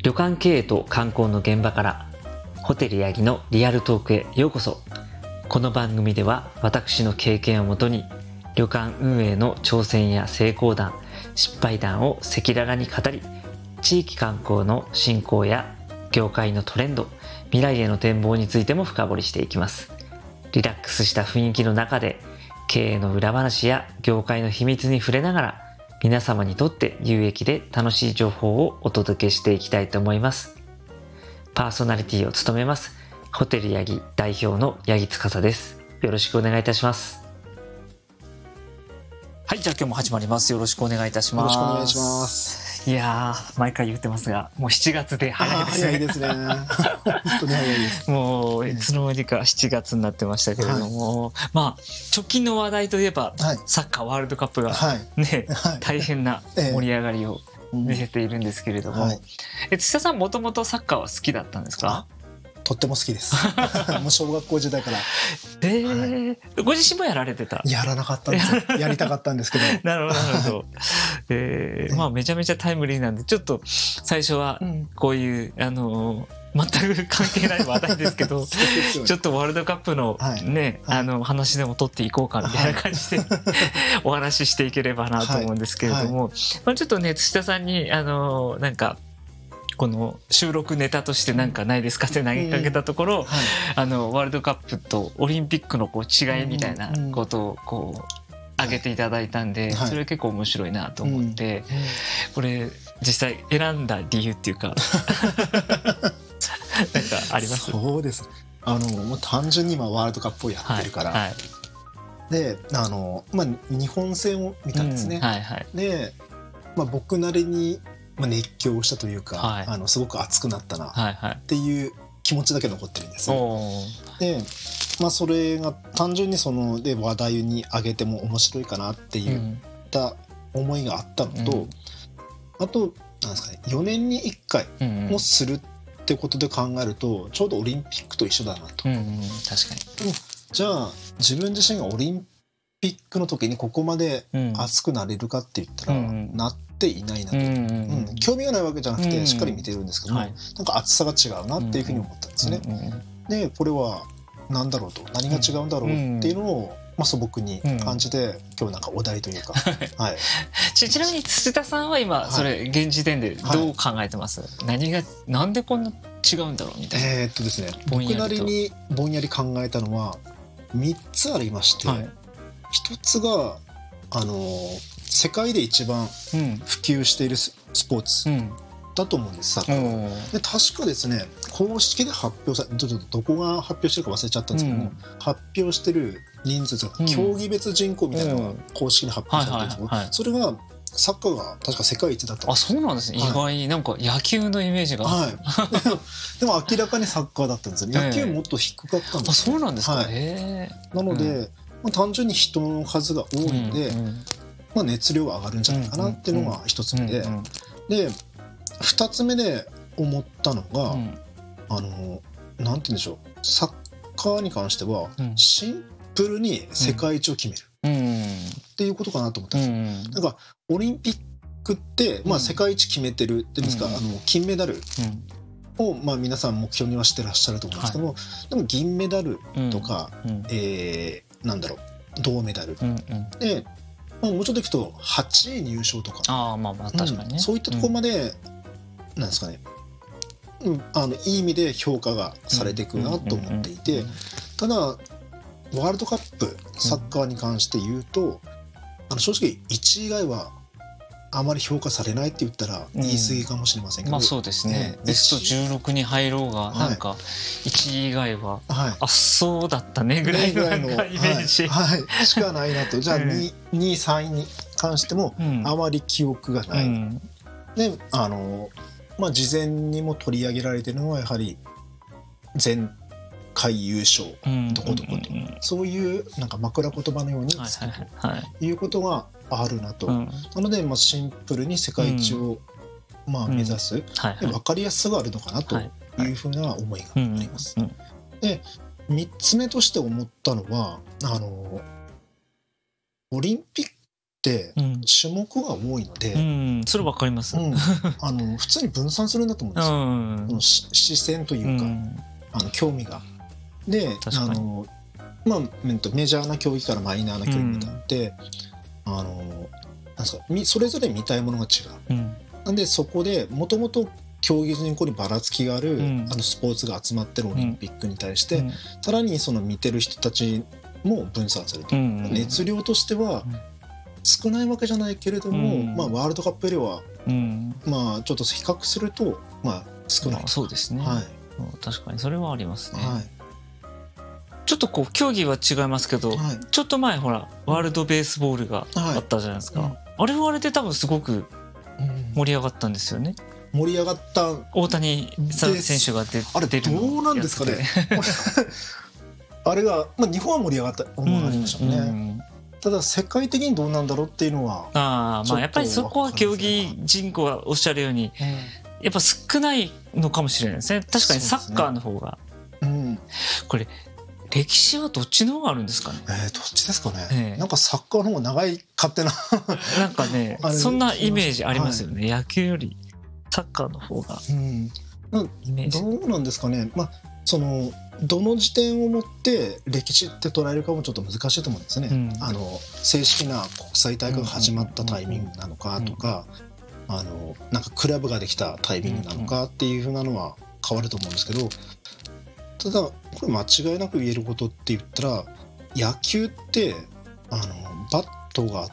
旅館経営と観光の現場からホテルヤギのリアルトークへようこそ。この番組では私の経験をもとに旅館運営の挑戦や成功談、失敗談を赤裸々に語り、地域観光の振興や業界のトレンド、未来への展望についても深掘りしていきます。リラックスした雰囲気の中で経営の裏話や業界の秘密に触れながら、皆様にとって有益で楽しい情報をお届けしていきたいと思います。パーソナリティを務めますホテルヤギ代表の八木司です。よろしくお願いいたします。はい、じゃあ今日も始まります。よろしくお願いいたします。 よろしくお願いします。 いやー、毎回言ってますが、もう7月で早いですね。 早いですね。本当に早いです。 もういつの間にか7月になってましたけれども、はい、まあ直近の話題といえば、はい、サッカーワールドカップがね、はい、大変な盛り上がりを見せているんですけれども、土田さんもともとサッカーは好きだったんですか？ とっても好きです。もう小学校時代から。 ご自身もやられてた？ やらなかったんですよ。やりたかったんですけど。 なるほどなるほど。まあめちゃめちゃタイムリーなんで、ちょっと最初はこういう全く関係ない話題ですけど、ちょっとワールドカップのね、話でも取っていこうかみたいな感じでお話ししていければなと思うんですけれども、まあちょっとね土田さんになんかこの収録ネタとしてなんかないですかって投げかけたところ、ワールドカップとオリンピックのこう違いみたいなことをこう挙げていただいたんで、それは結構面白いなと思って、これ実際選んだ理由っていうかなんかあります？ そうです。もう単純に今ワールドカップをやってるから、で日本戦を見たんですね。で、僕なりに熱狂したというか、すごく熱くなったなっていう気持ちだけ残ってるんです。で、それが単純にで話題に上げても面白いかなっていった思いがあったのと、あとなんですかね、4年に1回もするってことで考えるとちょうどオリンピックと一緒だなと。確かに。じゃあ自分自身がオリンピックの時にここまで熱くなれるかって言ったらなっていないなと。興味がないわけじゃなくてしっかり見てるんですけども、なんか熱さが違うなっていうふうに思ったんですね。でこれは何だろうと、何が違うんだろうっていうのを素朴に感じて、今日なんかお題というか、 ちなみに土田さんは今それ現時点でどう考えてます？なんでこんな違うんだろうみたいな。 ですね、僕なりにぼんやり考えたのは3つありまして、1つが世界で一番普及しているスポーツだと思うんです、サッカー。で確かですね、公式で発表されどこが発表してるか忘れちゃったんですけども、発表してる人数とか競技別人口みたいなのが公式に発表されてるんですけど、それがサッカーが確か世界一だったんです。 そうなんですね。意外になんか野球のイメージが。 でも明らかにサッカーだったんですよね。野球もっと低かったんですよ。 そうなんですか。 なので単純に人の数が多いので、熱量が上がるんじゃないかなっていうのが1つ目で、2つ目で思ったのが、なんて言うんでしょう、サッカーに関してはシンプルに世界一を決めるっていうことかなと思ったんですよ。なんかオリンピックって世界一決めてるっていうんですか、金メダルを皆さん目標にはしてらっしゃると思うんですけども、でも銀メダルとかなんだろう、銅メダルで、もうちょっといくと8位入賞とか、 確かにね、 そういったところまでなんですかね、いい意味で評価がされていくなと思っていて、ただワールドカップサッカーに関して言うと、正直1位以外はあまり評価されないって言ったら言い過ぎかもしれませんけど、 そうですね、ベスト16に入ろうがなんか1位以外は、そうだったねぐらいのなんかイメージしかないなと。じゃあ2位3位に関してもあまり記憶がない。で事前にも取り上げられているのはやはり前回優勝どこどこと、そういうなんか枕言葉のようにいうことがあるなと。なのでシンプルに世界一を目指す、分かりやすさがあるのかなというふうな思いがあります。で3つ目として思ったのはオリンピッって種目が多いので、 それ分かります、 普通に分散するんだと思うんですよ、視線というか、興味が。でまあ、メジャーな競技からマイナーな競技まであって、なんですか、それぞれ見たいものが違う、なんでそこでもともと競技人口にばらつきがある、スポーツが集まってるオリンピックに対して、さらにその見てる人たちも分散されてる、熱量としては少ないわけじゃないけれども、まあ、ワールドカップよりは、まあ、ちょっと比較すると、まあ、少ない。 そうですね、確かにそれはありますね、ちょっとこう競技は違いますけど、ちょっと前ほらワールドベースボールがあったじゃないですか、あれはあれで多分すごく盛り上がったんですよね。 盛り上がった大谷選手が出るの。 あれどうなんですかねあれが、まあ、日本は盛り上がったものがありましたね、ただ世界的にどうなんだろうっていうのは、 まあやっぱりそこは競技人口がおっしゃるように、やっぱ少ないのかもしれないですね。確かにサッカーの方が、これ歴史はどっちの方があるんですかね。 どっちですかね、なんかサッカーの方が長い勝手ななんかねそんなイメージありますよね、野球よりサッカーの方が、イメージどうなんですかね。まあそのどの時点をもって歴史って捉えるかもちょっと難しいと思うんですね、正式な国際大会が始まったタイミングなのかとか、なんかクラブができたタイミングなのかっていう風なのは変わると思うんですけど、ただこれ間違いなく言えることって言ったら、野球ってバットがあって、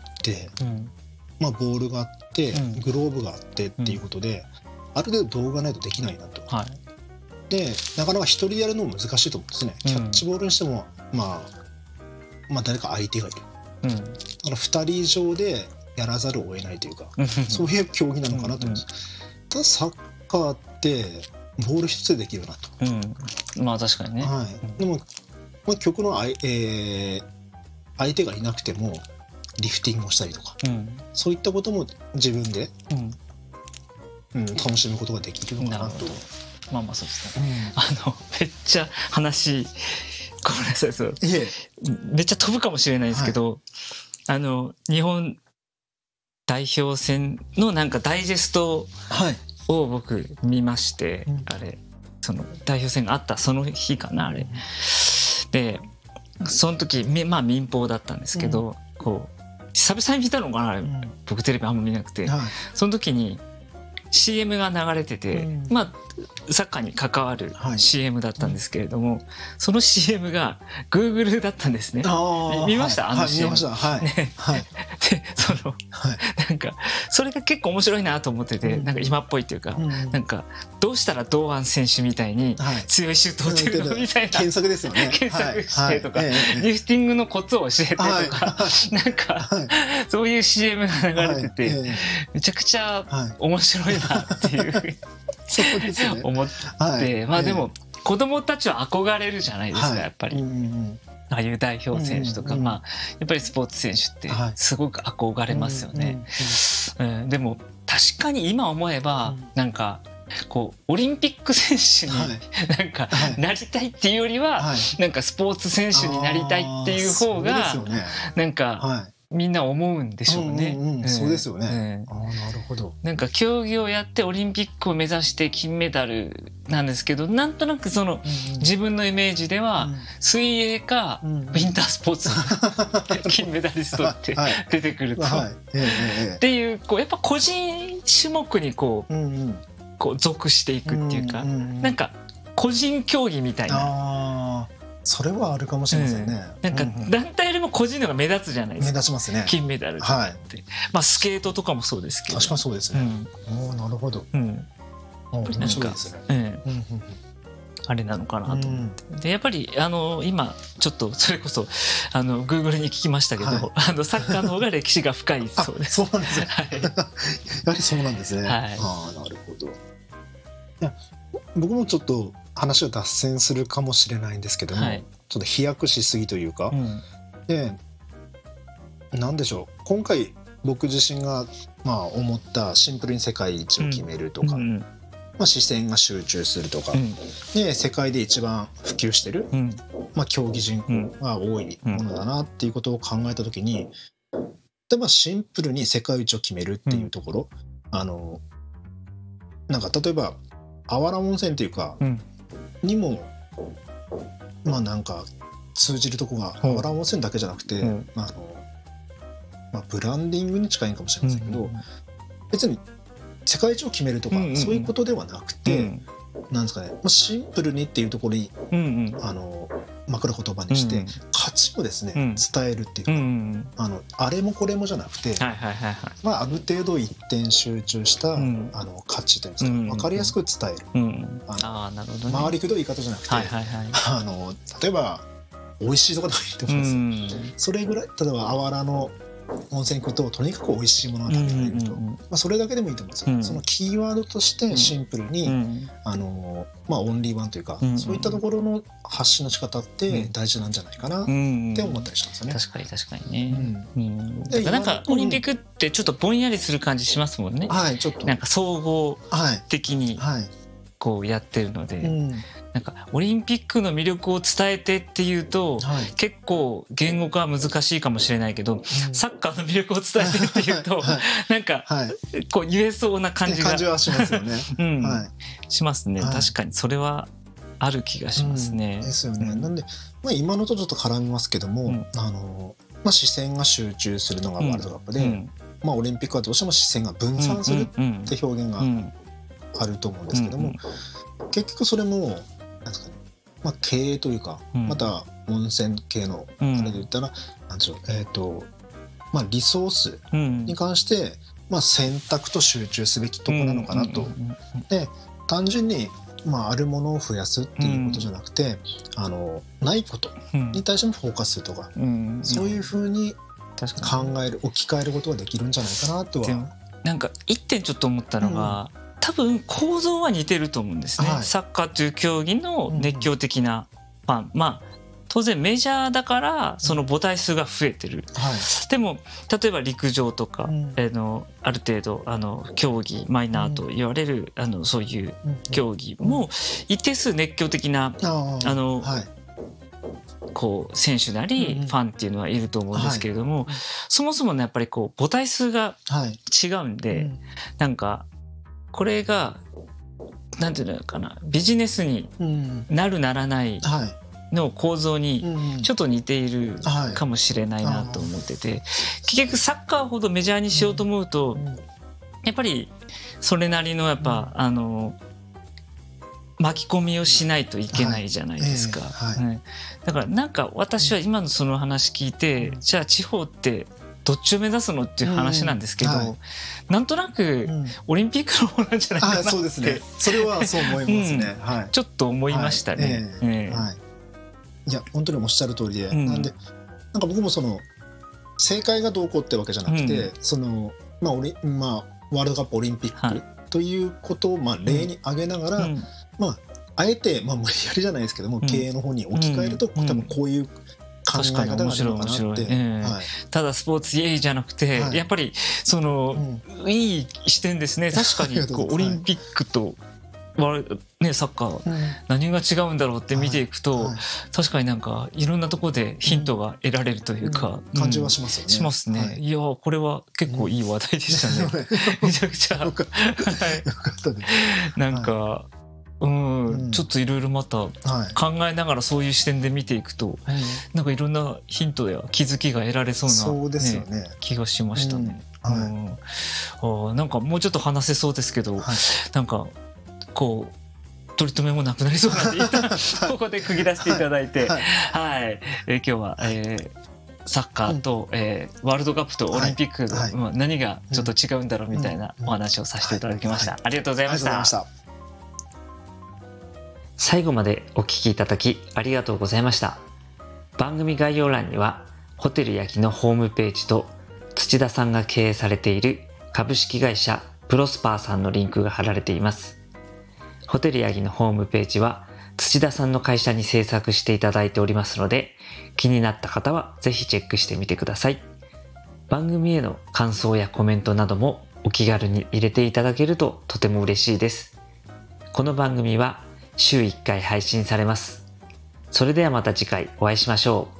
まあ、ボールがあって、グローブがあってっていうことで、ある程度道具がないとできないなと、でなかなか一人でやるのも難しいと思うんですね。キャッチボールにしても、まあ誰か相手がいる、だから2人以上でやらざるを得ないというかそういう競技なのかなと思います、ただサッカーってボール一つでできるなと、 まあ確かにね、 でも、まあ、極の相手がいなくてもリフティングをしたりとか、そういったことも自分で、楽しむことができるのかなと。 まあまあそうですね、めっちゃ話ごめんなさい、めっちゃ飛ぶかもしれないですけど、日本代表戦のなんかダイジェストを僕見まして、あれその代表戦があったその日かな、あれでその時まあ民放だったんですけど、こう久々に見たのかな、あれ僕テレビあんま見なくて、その時にCM が流れてて、まあサッカーに関わる CM だったんですけれども、その CM が Google だったんですね。見ました？ 見ました。 でなんかそれが結構面白いなと思ってて、なんか今っぽいっていうか、なんかどうしたら堂安選手みたいに強いシュートを打てるのみたいな検索ですよね。 検索してとか、リフティングのコツを教えてとか、なんかそういう CM が流れてて、めちゃくちゃ面白いなっていうそうですね、 思って、まあでも子供たちは憧れるじゃないですか、やっぱり。ああいう代表選手とか、まあやっぱりスポーツ選手ってすごく憧れますよね。でも確かに今思えば、なんかこうオリンピック選手になんかなりたいっていうよりは、なんかスポーツ選手になりたいっていう方がなんかみんな思うんでしょうね。 そうですよね。なるほど。 なんか競技をやってオリンピックを目指して金メダルなんですけど、なんとなくその自分のイメージでは水泳かウィンタースポーツ金メダリストって出てくるとっていう、こうやっぱ個人種目にこう属していくっていうか、なんか個人競技みたいな。 それはあるかもしれませんね。 なんか団体よりも個人のが目立つじゃないですか。 目立ちますね。 金メダルって、まあスケートとかもそうですけど。 確かにそうですね。なるほど。面白いですね。 あれなのかなと思って。でやっぱり今ちょっとそれこそGoogle に聞きましたけど、サッカーの方が歴史が深いそうです。 そうなんですね。やはりそうなんですね。なるほど。いや僕もちょっと話を脱線するかもしれないんですけども、ちょっと飛躍しすぎというか、で何でしょう、今回僕自身が思ったシンプルに世界一を決めるとか、視線が集中するとか、で世界で一番普及してる、競技人口が多いものだなっていうことを考えた時に、 でシンプルに世界一を決めるっていうところ、なんか例えばあわら温泉っていうか、にもなんか通じるとこがあわら温泉だけじゃなくて、ブランディングに近いかもしれませんけど、別に世界一を決めるとか、そういうことではなくて、なんですかね、シンプルにっていうところに、枕言葉にして、価値をですね、伝えるっていうか、あれもこれもじゃなくて、ある程度一点集中した、価値というんですか、分かりやすく伝える。回りくどい言い方じゃなくて、例えば美味しいところでもいいと思うんですよ。それぐらい、例えばあわらの温泉行くととにかく美味しいものが食べられると、それだけでもいいと思うんですよ。そのキーワードとしてシンプルに、オンリーワンというか、そういったところの発信の仕方って大事なんじゃないかなって思ったりしたんですよね。 確かにね。なんかオリンピックってちょっとぼんやりする感じしますもんね。ちょっとなんか総合的にこうやってるので。なんかオリンピックの魅力を伝えてっていうと、結構言語化は難しいかもしれないけど、サッカーの魅力を伝えてっていうと、なんかこう言えそうな感じはしますよね。 しますね。確かにそれはある気がしますね。 ですよね。なんで今のとちょっと絡みますけども、視線が集中するのがワールドカップで、オリンピックはどうしても視線が分散するって表現があると思うんですけども、結局それもなんですかね、経営というか、また温泉系のあれで言ったら、なんでしょう、リソースに関して、選択と集中すべきところなのかなと。で、単純にあるものを増やすっていうことじゃなくて、ないことに対してもフォーカスするとか、そういうふうに考える、置き換えることができるんじゃないかなとは。 なんか一点ちょっと思ったのが、多分構造は似てると思うんですね。サッカーという競技の熱狂的なファン、当然メジャーだからその母体数が増えてる。でも例えば陸上とか、ある程度競技マイナーと言われるそういう競技も一定数熱狂的なこう選手なりファンっていうのはいると思うんですけれども、そもそもねやっぱりこう母体数が違うんで、なんかこれがなんていうのかな、ビジネスになるならないの構造にちょっと似ているかもしれないなと思ってて、結局サッカーほどメジャーにしようと思うとやっぱりそれなりのやっぱ巻き込みをしないといけないじゃないですか。だからなんか私は今のその話聞いて、じゃあ地方ってどっちを目指すのっていう話なんですけど、なんとなくオリンピックの方なんじゃないかなって、 そうですね、それはそう思いますね。 ちょっと思いましたね。 いや本当におっしゃる通りで、なんか僕もその正解がどうこうってわけじゃなくて、そのワールドカップオリンピックということを例に挙げながら、あえて無理やりじゃないですけども、経営の方に置き換えると、多分こういう考え方があるのかなって。 ただスポーツイエーイじゃなくて、やっぱりそのいい視点ですね。確かにこうオリンピックとサッカー何が違うんだろうって見ていくと、確かになんかいろんなところでヒントが得られるというか感じはしますよね。 しますね。いやこれは結構いい話題でしたね。めちゃくちゃよかったです。なんかちょっといろいろまた考えながらそういう視点で見ていくと、なんかいろんなヒントや気づきが得られそうな気がしましたね。なんかもうちょっと話せそうですけど、なんかこう取り留めもなくなりそうなんで一旦ここで区切らせていただいて、今日はサッカーとワールドカップとオリンピックの何がちょっと違うんだろうみたいなお話をさせていただきました。ありがとうございました。最後までお聞きいただきありがとうございました。番組概要欄にはホテルヤギのホームページと土田さんが経営されている株式会社プロスパーさんのリンクが貼られています。ホテルヤギのホームページは土田さんの会社に制作していただいておりますので、気になった方はぜひチェックしてみてください。番組への感想やコメントなどもお気軽に入れていただけるととても嬉しいです。この番組は週1回配信されます。それではまた次回お会いしましょう。